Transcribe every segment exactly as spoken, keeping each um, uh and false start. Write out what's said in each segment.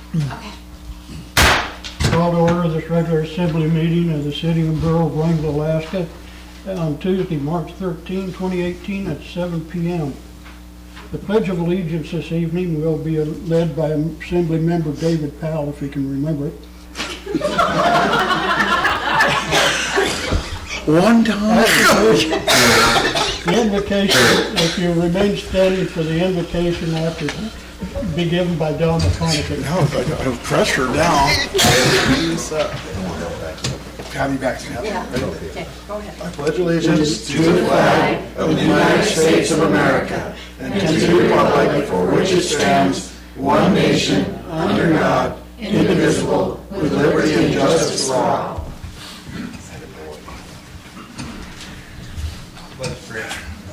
Okay. Call to order this regular assembly meeting of the City and Borough of Wrangell, Alaska on Tuesday, March thirteenth, twenty eighteen at seven p m The Pledge of Allegiance this evening will be led by Assembly Member David Powell, if he can remember it. One time. The invocation, if you remain standing for the invocation after, be given by Don McConaughey. No, I, I pressed her down. Have you back? Yeah. Okay, go ahead. I pledge allegiance to the flag of the United States of America and to the republic for which it stands, one nation, under God, indivisible, with liberty and justice for all. Let us pray.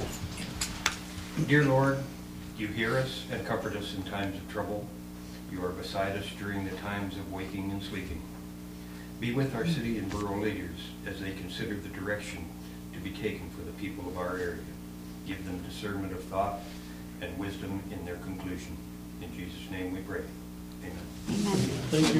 Dear Lord, you hear us and comfort us in times of trouble. You are beside us during the times of waking and sleeping. Be with our city and borough leaders as they consider the direction to be taken for the people of our area. Give them discernment of thought and wisdom in their conclusion. In Jesus' name we pray. Amen. Amen. Thank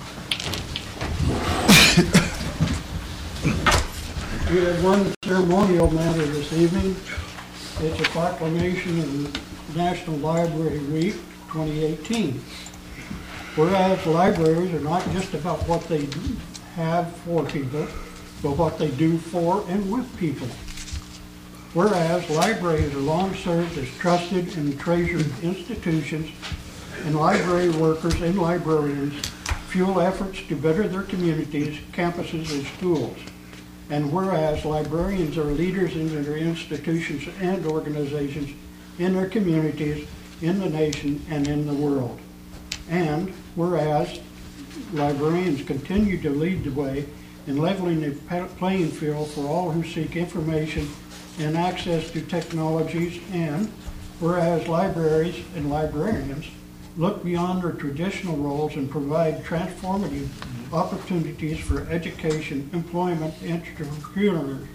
you. We have one ceremonial matter this evening. It's a proclamation of National Library Week twenty eighteen. Whereas libraries are not just about what they have for people, but what they do for and with people. Whereas libraries are long served as trusted and treasured institutions, and library workers and librarians fuel efforts to better their communities, campuses, and schools. And whereas librarians are leaders in their institutions and organizations, in their communities, in the nation, and in the world. And whereas librarians continue to lead the way in leveling the playing field for all who seek information and access to technologies, and whereas libraries and librarians look beyond their traditional roles and provide transformative opportunities for education, employment, entrepreneurship,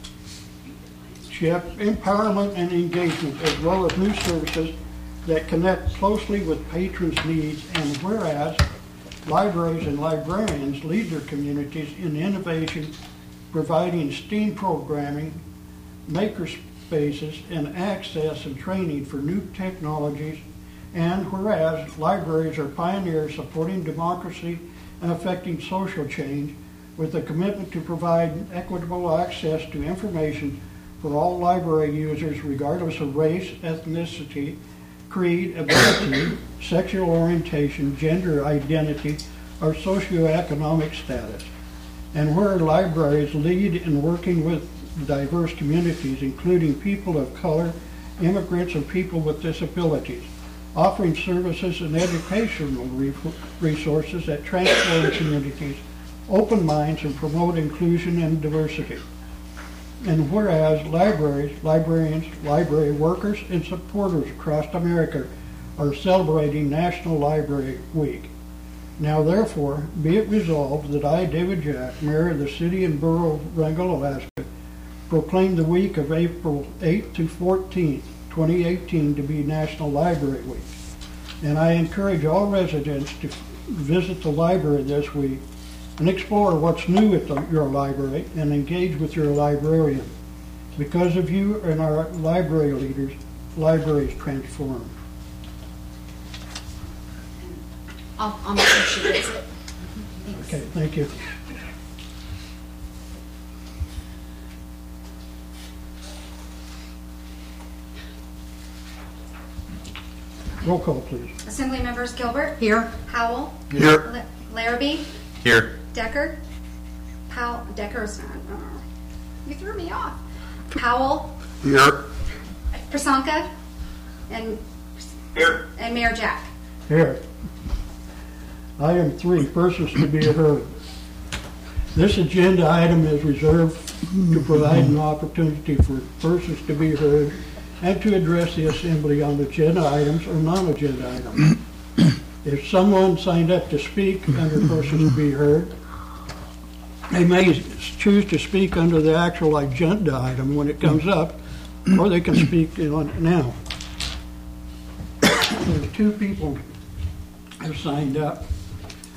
empowerment, and engagement, as well as new services that connect closely with patrons' needs. And whereas libraries and librarians lead their communities in innovation, providing STEAM programming, maker spaces, and access and training for new technologies. And whereas libraries are pioneers supporting democracy and affecting social change with a commitment to provide equitable access to information for all library users regardless of race, ethnicity, creed, ability, sexual orientation, gender identity, or socioeconomic status. And where libraries lead in working with diverse communities, including people of color, immigrants, and people with disabilities, offering services and educational resources that transform communities, open minds, and promote inclusion and diversity. And whereas libraries, librarians, library workers, and supporters across America are celebrating National Library Week. Now therefore, be it resolved that I, David Jack, Mayor of the City and Borough of Wrangell, Alaska, proclaim the week of April eighth to fourteenth, twenty eighteen to be National Library Week. And I encourage all residents to visit the library this week and explore what's new at the, your library and engage with your librarian. Because of you and our library leaders, libraries transform. I'll, I'll make sure she gets it. Thanks. Okay, thank you. Roll call, please. Assembly members Gilbert. Here. Howell. Here. La- Larrabee. Here. Decker. Powell. Decker's not. Uh, you threw me off. Powell. Here. Prasanka. And Here. and Mayor Jack. Here. Item three, persons to be heard. This agenda item is reserved to provide an opportunity for persons to be heard and to address the assembly on agenda items or non-agenda items. If someone signed up to speak under persons to be heard, they may choose to speak under the actual agenda item when it comes up, or they can speak on it now. There's two people have signed up.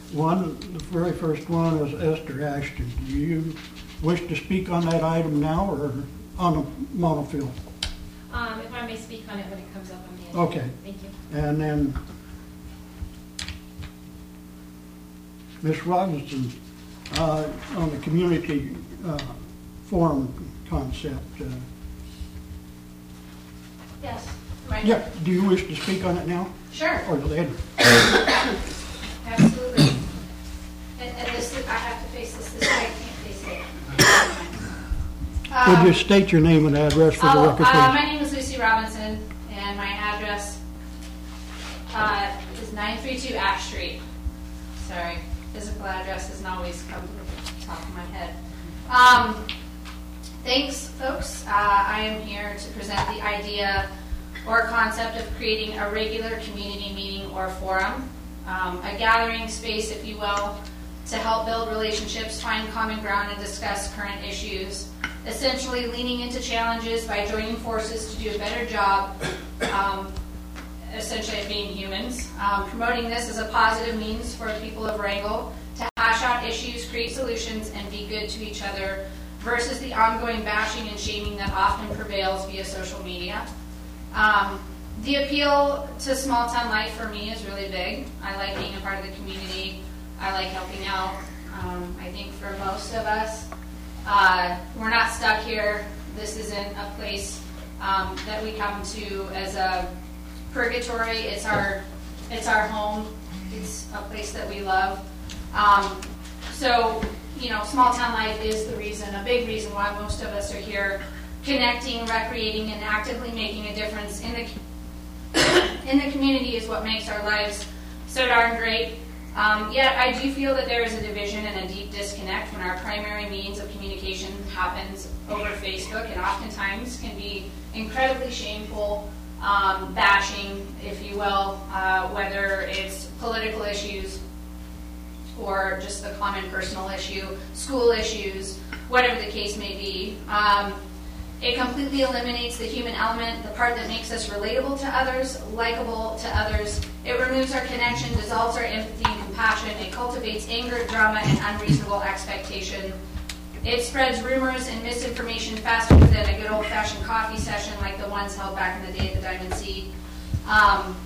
One, the very first one is Esther Ashton. Do you wish to speak on that item now or on the monofil? Um, if I may speak on it when it comes up on the agenda. Okay. Thank you. And then Miz Robinson, uh, on the community uh, forum concept. Uh, Yes. Right. yeah, do you wish to speak on it now Sure. or later? Absolutely. And, and this, I have to face this this way. I can't face it. Would you Um, state your name and address for the oh, record, uh, please? my name is Lucy Robinson, and my address uh, is nine three two Ash Street. Sorry, physical address doesn't always come to the top of my head. Um, thanks, folks. Uh, I am here to present the idea or concept of creating a regular community meeting or forum, um, a gathering space, if you will, to help build relationships, find common ground, and discuss current issues, essentially leaning into challenges by joining forces to do a better job, um, essentially at being humans, um, promoting this as a positive means for people of Wrangell to hash out issues, create solutions, and be good to each other, versus the ongoing bashing and shaming that often prevails via social media. Um, the appeal to small town life for me is really big. I like being a part of the community. I like helping out. Um, I think for most of us, uh, we're not stuck here. This isn't a place um, that we come to as a purgatory. It's our, it's our home. It's a place that we love. Um, so, you know, small town life is the reason, a big reason why most of us are here, connecting, recreating, and actively making a difference in the in the community is what makes our lives so darn great. Um, yet I do feel that there is a division and a deep disconnect when our primary means of communication happens over Facebook, and oftentimes can be incredibly shameful, um, bashing, if you will, uh, whether it's political issues or just the common personal issue, school issues, whatever the case may be. Um, It completely eliminates the human element, the part that makes us relatable to others, likable to others. It removes our connection, dissolves our empathy and compassion. It cultivates anger, drama, and unreasonable expectation. It spreads rumors and misinformation faster than a good old-fashioned coffee session like the ones held back in the day at the Diamond Sea. Um,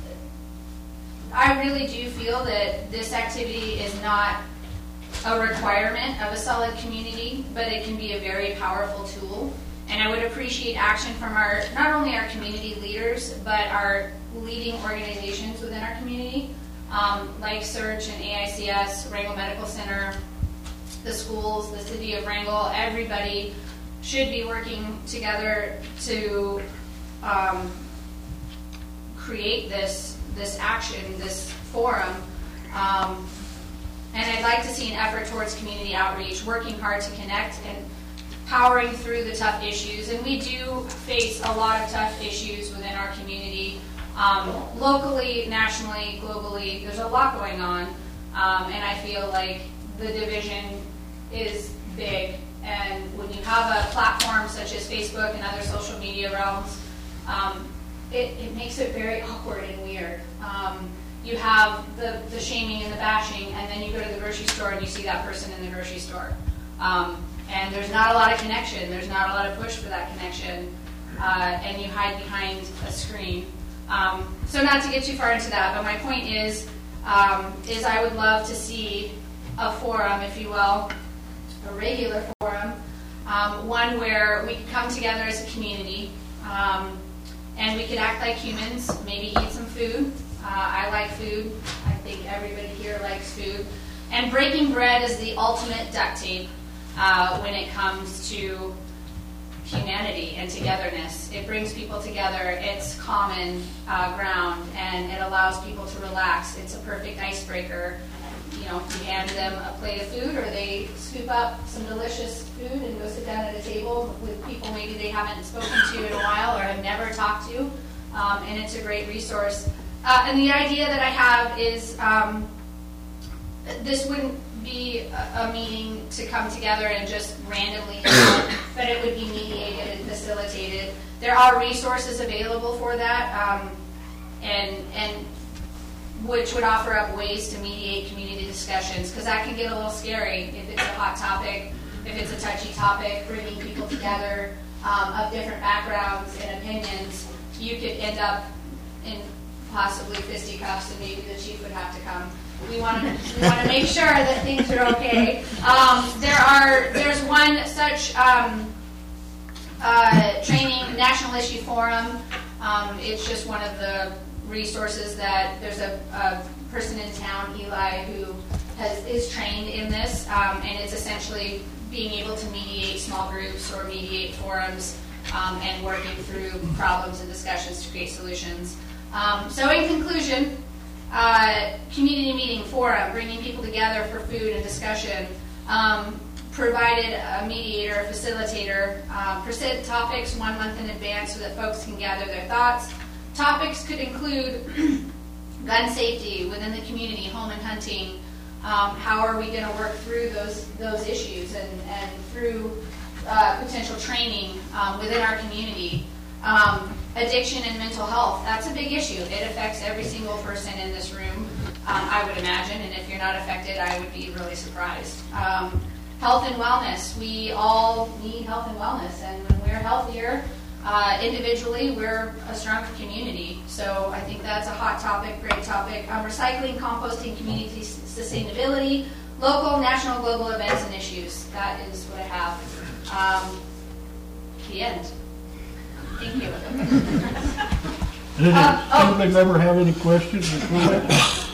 I really do feel that this activity is not a requirement of a solid community, but it can be a very powerful tool. And I would appreciate action from our, not only our community leaders, but our leading organizations within our community, um, like Search and A I C S, Wrangell Medical Center, the schools, the city of Wrangell. Everybody should be working together to um, create this, this action, this forum. Um, and I'd like to see an effort towards community outreach, working hard to connect and powering through the tough issues. And we do face a lot of tough issues within our community, um, locally, nationally, globally. There's a lot going on, um, and I feel like the division is big. And when you have a platform such as Facebook and other social media realms, um, it, it makes it very awkward and weird. Um, you have the, the shaming and the bashing, and then you go to the grocery store and you see that person in the grocery store. Um, And there's not a lot of connection. There's not a lot of push for that connection. Uh, and you hide behind a screen. Um, so not to get too far into that, but my point is, um, is I would love to see a forum, if you will, a regular forum, um, one where we could come together as a community, um, and we could act like humans, maybe eat some food. Uh, I like food. I think everybody here likes food. And breaking bread is the ultimate duct tape. Uh, when it comes to humanity and togetherness. It brings people together. It's common uh, ground, and it allows people to relax. It's a perfect icebreaker. You know, you hand them a plate of food, or they scoop up some delicious food and go sit down at a table with people maybe they haven't spoken to in a while or have never talked to, um, and it's a great resource. Uh, and the idea that I have is um, this wouldn't be a, a meeting to come together and just randomly hang out, but it would be mediated and facilitated. There are resources available for that, um, and and which would offer up ways to mediate community discussions, because that can get a little scary if it's a hot topic, if it's a touchy topic, bringing people together um, of different backgrounds and opinions. You could end up in possibly fisticuffs, and maybe the chief would have to come. We want to we want to make sure that things are okay. Um, there are there's one such um, uh, training, National Issue Forum. Um, it's just one of the resources that there's a, a person in town, Eli, who has is trained in this, um, and it's essentially being able to mediate small groups or mediate forums um, and working through problems and discussions to create solutions. Um, so in conclusion, uh, community meeting forum, bringing people together for food and discussion, um, provided a mediator, a facilitator, uh, present topics one month in advance so that folks can gather their thoughts. Topics could include gun safety within the community, home and hunting. Um, how are we going to work through those those issues and, and through uh, potential training um, within our community? Um, addiction and mental health, that's a big issue. It affects every single person in this room, um, I would imagine, and if you're not affected, I would be really surprised. Um, health and wellness, we all need health and wellness, and when we're healthier uh, individually, we're a stronger community. So I think that's a hot topic, great topic. Um, recycling, composting, community s- sustainability, local, national, global events and issues. That is what I have. Um, the end. Thank you. Did Um, oh. anybody ever have any questions or comments?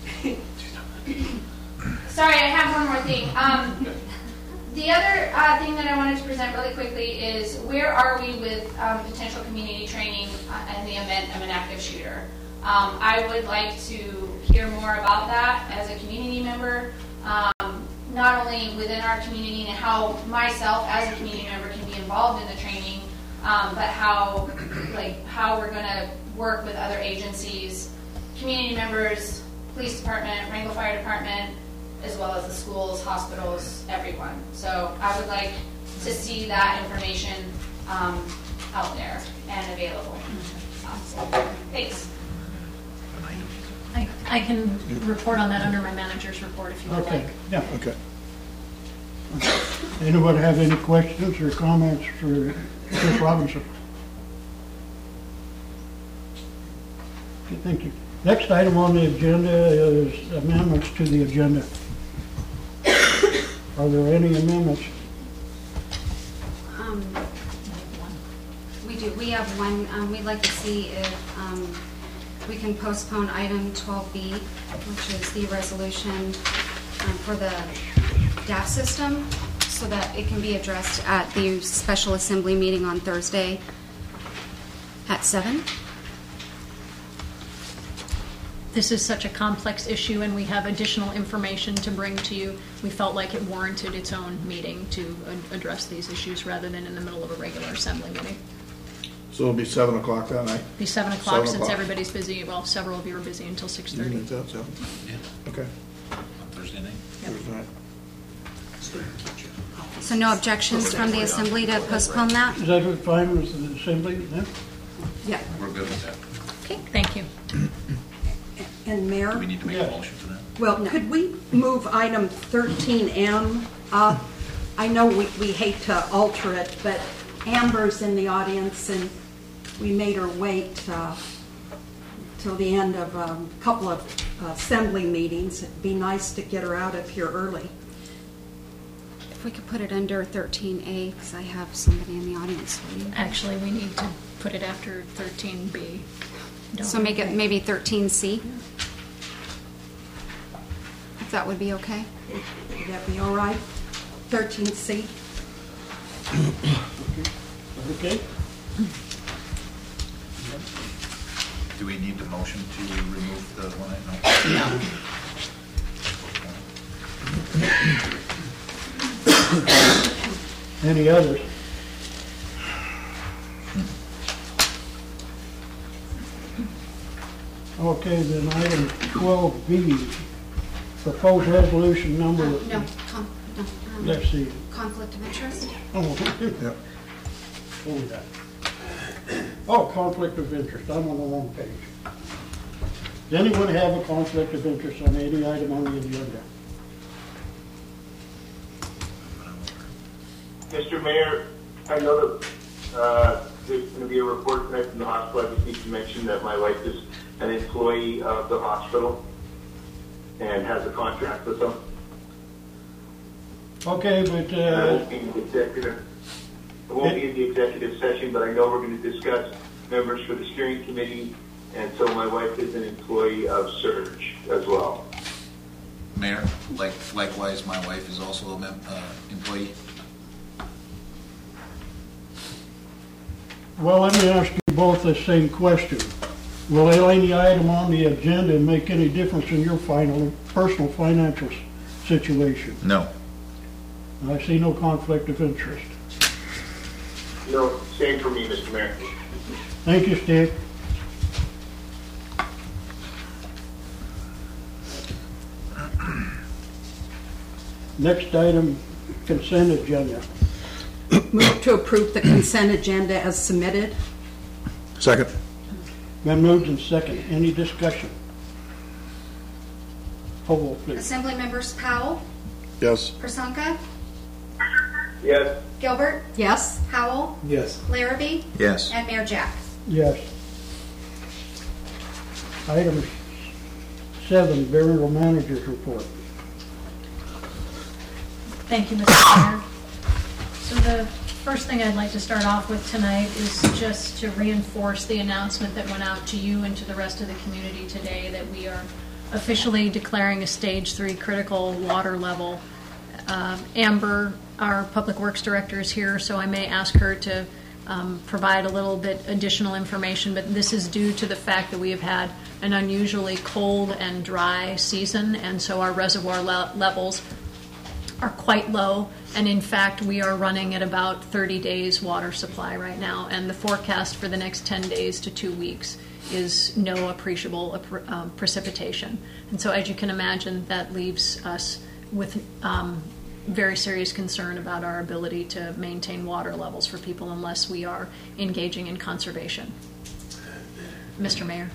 Sorry, I have one more thing. Um, the other uh, thing that I wanted to present really quickly is where are we with um, potential community training uh, in the event of an active shooter? Um, I would like to hear more about that as a community member, um, not only within our community and how myself as a community member can be involved in the training, um, but how, like, how we're going to work with other agencies, community members, police department, Wrangell Fire Department, as well as the schools, hospitals, everyone. So I would like to see that information um, out there and available. Um, thanks. I, I can report on that under my manager's report if you would Okay, like. yeah. Okay. Anyone have any questions or comments for Chris Robinson? Okay, thank you. Next item on the agenda is amendments to the agenda. Are there any amendments? Um, we do, we have one, um, we'd like to see if, um, we can postpone item twelve B, which is the resolution, um, for the D A F system, so that it can be addressed at the special assembly meeting on Thursday at seven. This is such a complex issue and we have additional information to bring to you. We felt like it warranted its own meeting to a- address these issues rather than in the middle of a regular assembly meeting. So it'll be seven o'clock that night? Be seven o'clock Seven since o'clock. everybody's busy. Well, several of you are busy until six You can thirty. make that, so, Yeah, okay. on Thursday night. Thursday night. So no objections from the assembly to postpone that? Is that fine with the assembly then? Yeah, We're good with that. Okay, thank you. and Do Mayor, we need to make Yeah. a motion for that? well, could we move item thirteen M up? I know we, we hate to alter it, but Amber's in the audience and we made her wait uh, till the end of a couple of assembly meetings. It'd be nice to get her out of here early. If we could put it under thirteen A, because I have somebody in the audience waiting. Actually, we need to put it after thirteen B. So make it maybe thirteen C? If that would be okay? Would that be all right? thirteen C? Okay. Do we need the motion to remove the one I know? Any others? Okay, then item twelve B, proposed resolution number, No, con- no, um, let's see. conflict of interest? Oh, Yep. what was that? Oh, conflict of interest, I'm on the wrong page. Does anyone have a conflict of interest on any item on the agenda? Mister Mayor, I know that uh, there's going to be a report tonight from the hospital. I just need to mention that my wife is an employee of the hospital and has a contract with them. Okay, but, And I uh, won't be in the executive, I won't be in the executive session, but I know we're going to discuss members for the steering committee, and so my wife is an employee of Surge as well. Mayor, like, likewise, my wife is also a mem- uh, employee. well, let me ask you both the same question. Will any item on the agenda make any difference in your final, personal financial s- situation? No. I see no conflict of interest. No, same for me, Mister Mayor. Thank you, Steve. Next item, consent agenda. Move to approve the consent agenda as submitted. Second. Been moved and second. Any discussion? Poll vote, please. Assembly members Powell, Yes. Prasonka, Yes. Gilbert, Yes? Howell, Yes. Larrabee, Yes. and Mayor Jack. Yes. Item seven, burial manager's report. Thank you, Mister Mayor. So the first thing I'd like to start off with tonight is just to reinforce the announcement that went out to you and to the rest of the community today that we are officially declaring a stage three critical water level. Um, Amber, our Public Works Director, is here, so I may ask her to um, provide a little bit additional information, but this is due to the fact that we have had an unusually cold and dry season, and so our reservoir le- levels are quite low, and in fact we are running at about thirty days water supply right now, and the forecast for the next ten days to two weeks is no appreciable um, precipitation. And so as you can imagine, that leaves us with um, very serious concern about our ability to maintain water levels for people unless we are engaging in conservation. Mister Mayor.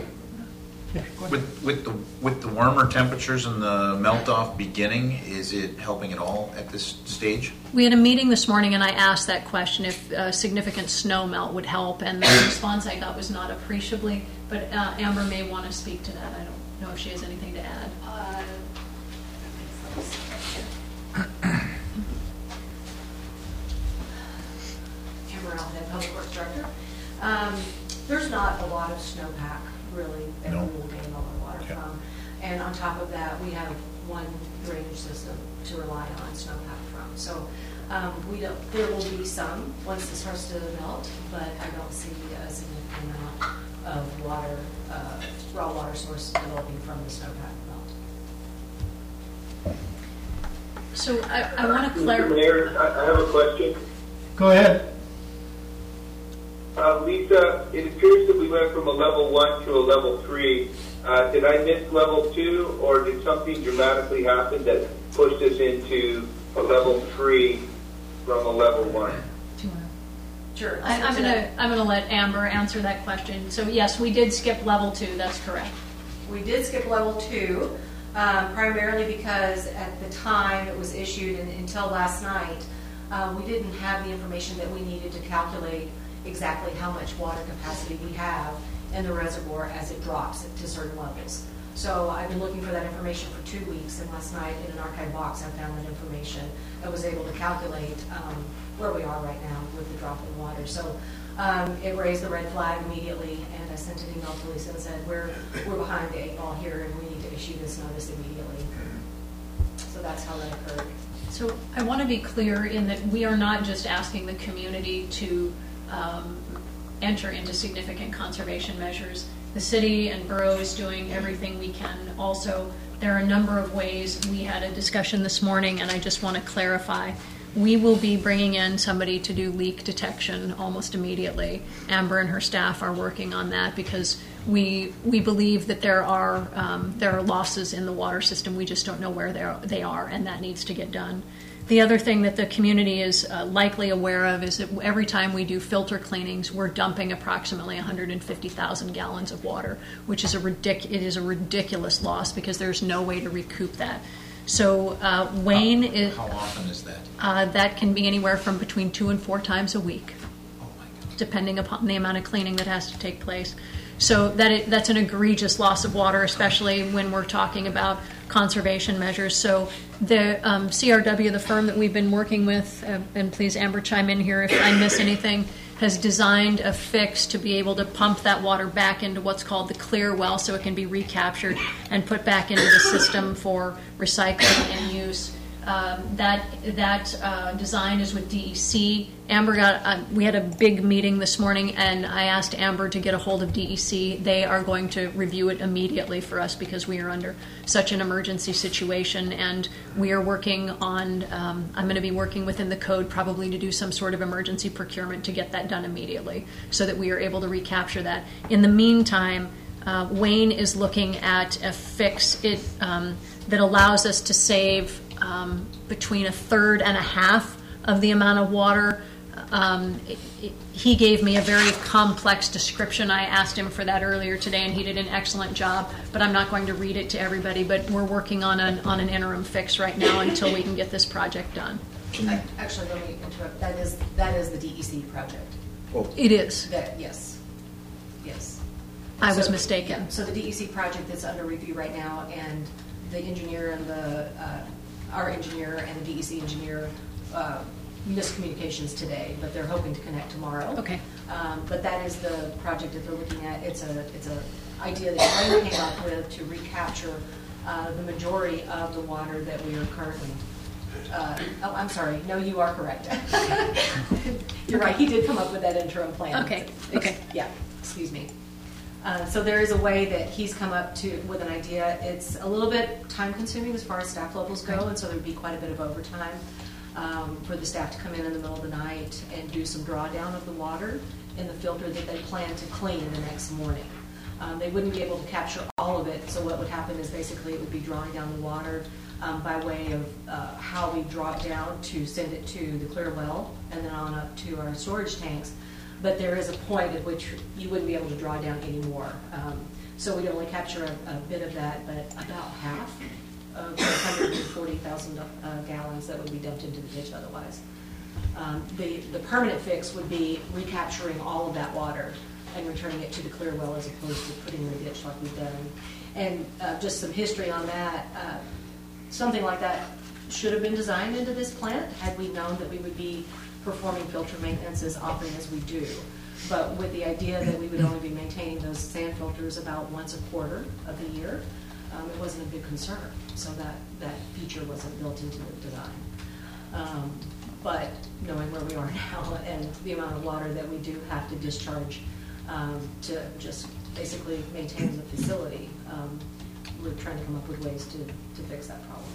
With, with the with the warmer temperatures and the melt-off beginning, is it helping at all at this stage? We had a meeting this morning, and I asked that question if uh, significant snow melt would help, and the response I got was not appreciably, but uh, Amber may want to speak to that. I don't know if she has anything to add. Uh, Amber Alhead, Public Works Director. Um, there's not a lot of snowpack, really, that No. we will gain all our water Okay. from. And on top of that, we have one drainage system to rely on snowpack from. So um, we don't, there will be some once it starts to melt, but I don't see a significant amount of water, uh, raw water source developing from the snowpack melt. So I, I want to Mister clarify. Mayor, I I have a question. Go ahead. Uh, Lisa, it appears that we went from a level one to a level three. Uh, did I miss level two, or did something dramatically happen that pushed us into a level three from a level one? Sure. I, I'm gonna I'm gonna let Amber answer that question. So yes, we did skip level two. That's correct. We did skip level two, um, primarily because at the time it was issued and until last night, uh, we didn't have the information that we needed to calculate exactly how much water capacity we have in the reservoir as it drops to certain levels. So I've been looking for that information for two weeks, and last night in an archive box I found that information. I was able to calculate um, where we are right now with the drop in water. So um, it raised the red flag immediately, and I sent an email to Lisa and said, we're, we're behind the eight ball here, and we need to issue this notice immediately. So that's how that occurred. So I want to be clear in that we are not just asking the community to um, enter into significant conservation measures. The city and borough is doing everything we can. Also, there are a number of ways. We had a discussion this morning, and I just want to clarify. We will be bringing in somebody to do leak detection almost immediately. Amber and her staff are working on that because we we believe that there are um, there are losses in the water system. We just don't know where they are, they are, and that needs to get done. The other thing that the community is uh, likely aware of is that every time we do filter cleanings, we're dumping approximately one hundred fifty thousand gallons of water, which is a ridic- it is a ridiculous loss because there's no way to recoup that. So uh, Wayne How, is how often is that? uh, that can be anywhere from between two and four times a week, Oh my God. depending upon the amount of cleaning that has to take place. So that it, that's an egregious loss of water, especially when we're talking about conservation measures. So the um, C R W, the firm that we've been working with, uh, and please Amber chime in here if I miss anything, has designed a fix to be able to pump that water back into what's called the clear well so it can be recaptured and put back into the system for recycling and use. Um, that that uh, design is with D E C. Amber got, uh, we had a big meeting this morning, and I asked Amber to get a hold of D E C. They are going to review it immediately for us because we are under such an emergency situation, and we are working on, um, I'm going to be working within the code probably to do some sort of emergency procurement to get that done immediately so that we are able to recapture that. In the meantime, uh, Wayne is looking at a fix it um, that allows us to save um, between a third and a half of the amount of water. Um, it, it, he gave me a very complex description. I asked him for that earlier today, and he did an excellent job. But I'm not going to read it to everybody. But we're working on an on an interim fix right now until we can get this project done. I- Actually, let me interrupt. That is, that is the D E C project. Oh, It is. That, yes, yes. I was So- mistaken. yeah, So the D E C project that's under review right now, and the engineer and the, uh, our engineer and the D E C engineer uh, miscommunications today, but they're hoping to connect tomorrow. Okay. Um, But that is the project that they're looking at. It's a, it's a idea that Wayne came up with to recapture uh, the majority of the water that we are currently, uh, oh, I'm sorry, no, you are correct. You're right, he did come up with that interim plan. Okay, Ex- okay. Yeah, excuse me. Uh, So there is a way that he's come up to, with an idea. It's a little bit time-consuming as far as staff levels go, and so there'd be quite a bit of overtime um, for the staff to come in in the middle of the night and do some drawdown of the water in the filter that they plan to clean the next morning. Um, They wouldn't be able to capture all of it, so what would happen is basically it would be drawing down the water um, by way of uh, how we draw it down to send it to the clear well and then on up to our storage tanks. But there is a point at which you wouldn't be able to draw down anymore. Um, So we'd only capture a, a bit of that, but about half of the one hundred forty thousand uh, gallons that would be dumped into the ditch otherwise. Um, The, the permanent fix would be recapturing all of that water and returning it to the clear well as opposed to putting it in the ditch like we've done. And uh, just some history on that, uh, something like that should have been designed into this plant had we known that we would be performing filter maintenance as often as we do. But with the idea that we would only be maintaining those sand filters about once a quarter of the year, um, it wasn't a big concern. So that, that feature wasn't built into the design. Um, but knowing where we are now and the amount of water that we do have to discharge um, to just basically maintain the facility, um, we're trying to come up with ways to, to fix that problem.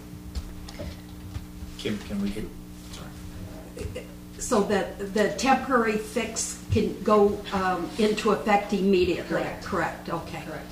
Kim, can we, sorry. So that the temporary fix can go um, into effect immediately? Correct. Correct, okay. Correct.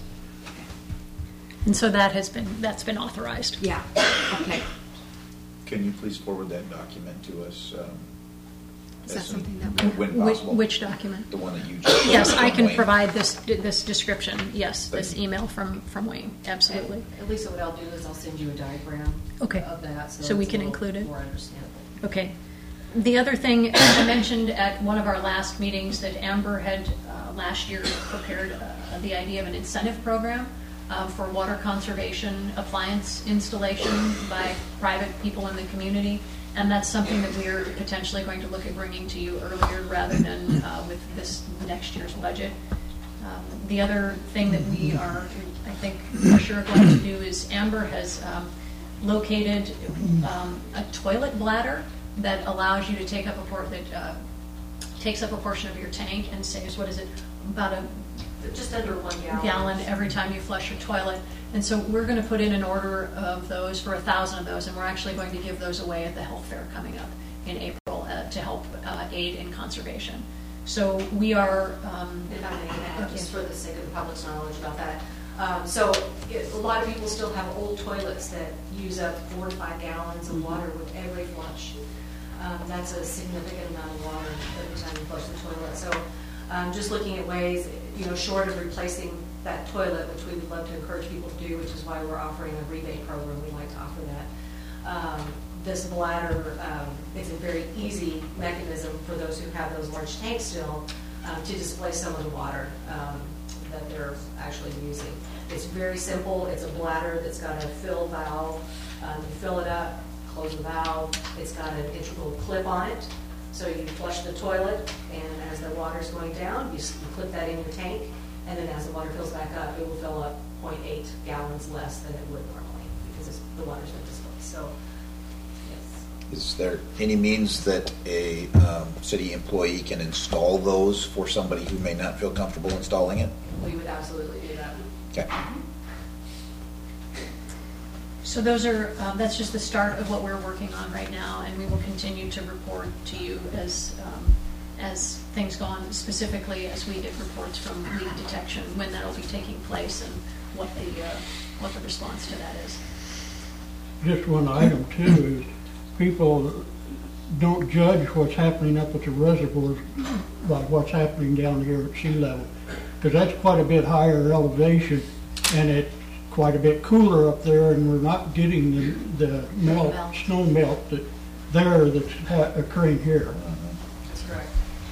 And so that has been, that's been authorized. Yeah, okay. Can you please forward that document to us? um, Is that as soon- something that we- When Which, possible? which document? The one that you just. Yes, I can Wayne. provide this, this description, yes, this Thank you. email from, from Wayne, absolutely. And at least what I'll do is I'll send you a diagram Okay. of that. So we it's a can little include it? More understandable. Okay. The other thing I mentioned at one of our last meetings that Amber had uh, last year prepared uh, the idea of an incentive program uh, for water conservation appliance installation by private people in the community. And that's something that we are potentially going to look at bringing to you earlier rather than uh, with this next year's budget. Um, The other thing that we are, I think, for sure going to do is Amber has um, located um, a toilet bladder that allows you to take up a port that uh, takes up a portion of your tank and saves, what is it, about a Just under one gallon. gallon every time you flush your toilet. And so we're going to put in an order of those for a thousand of those, and we're actually going to give those away at the health fair coming up in April uh, to help uh, aid in conservation. So we are. Um, If I may add, just for the sake of the public's knowledge about that, Um, so it, a lot of people still have old toilets that use up four to five gallons of water with every flush. Um, that's a significant amount of water every time you flush the toilet. So um, just looking at ways, you know, short of replacing that toilet, which we would love to encourage people to do, which is why we're offering a rebate program. We'd like to offer that. Um, this bladder, um, it's a very easy mechanism for those who have those large tanks still um, to displace some of the water um, that they're actually using. It's very simple. It's a bladder that's got a fill valve. Um, you fill it up, close the valve. It's got an integral clip on it. So you flush the toilet, and as the water's going down, you, you clip that in your tank, and then as the water fills back up, it will fill up zero point eight gallons less than it would normally because it's, the water's been displaced. So, yes. Is there any means that a um, city employee can install those for somebody who may not feel comfortable installing it? We would absolutely do that. Okay. So those are, um, that's just the start of what we're working on right now, and we will continue to report to you as um, as things go on, specifically as we get reports from leak detection, when that'll be taking place and what the uh, what the response to that is. Just one item too is people don't judge what's happening up at the reservoirs by what's happening down here at sea level, because that's quite a bit higher elevation, and it's quite a bit cooler up there, and we're not getting the, the melt, Melt. snow melt that there that's ha- occurring here. That's correct.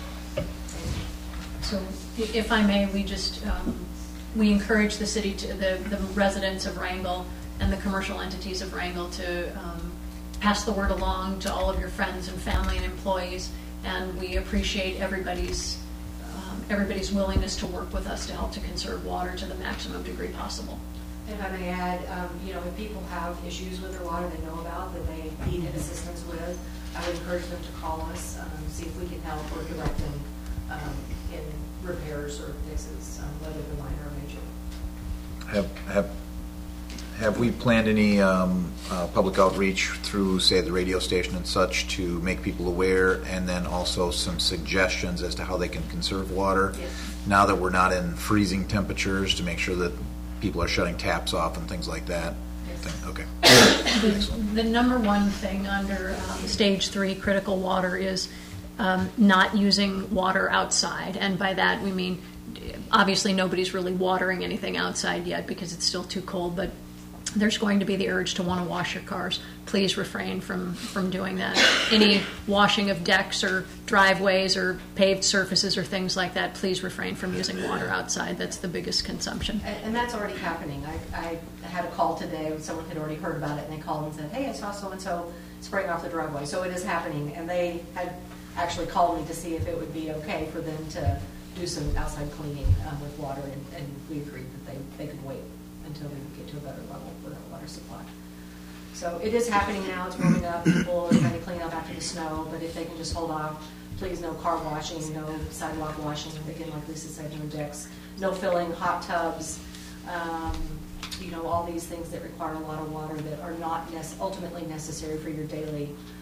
So i- if I may, we just, um, we encourage the city, to the, the residents of Wrangell and the commercial entities of Wrangell to um, pass the word along to all of your friends and family and employees, and we appreciate everybody's um, everybody's willingness to work with us to help to conserve water to the maximum degree possible. If I may add, um, you know, if people have issues with their water they know about that they need assistance with, I would encourage them to call us, um, see if we can help or direct them um, in repairs or fixes, um, whether they're minor or major. Have have have we planned any um, uh, public outreach through, say, the radio station and such to make people aware, and then also some suggestions as to how they can conserve water? Yes. Now that we're not in freezing temperatures, to make sure that people are shutting taps off and things like that? Yes. Okay. The, the number one thing under um, stage three critical water is um, not using water outside, and by that we mean obviously nobody's really watering anything outside yet because it's still too cold, but there's going to be the urge to want to wash your cars. Please refrain from, from doing that. Any washing of decks or driveways or paved surfaces or things like that, please refrain from using water outside. That's the biggest consumption. And, and that's already happening. I, I had a call today when someone had already heard about it, and they called and said, hey, I saw so-and-so spraying off the driveway. So it is happening, and they had actually called me to see if it would be okay for them to do some outside cleaning um, with water, and, and we agreed that they, they could wait until we get to a better level with our water supply. So it is happening now. It's warming up. People are trying to clean up after the snow, but if they can just hold off, please, no car washing, no sidewalk washing, again, like Lisa said, no decks, no filling hot tubs, um, you know, all these things that require a lot of water that are not nec- ultimately necessary for your daily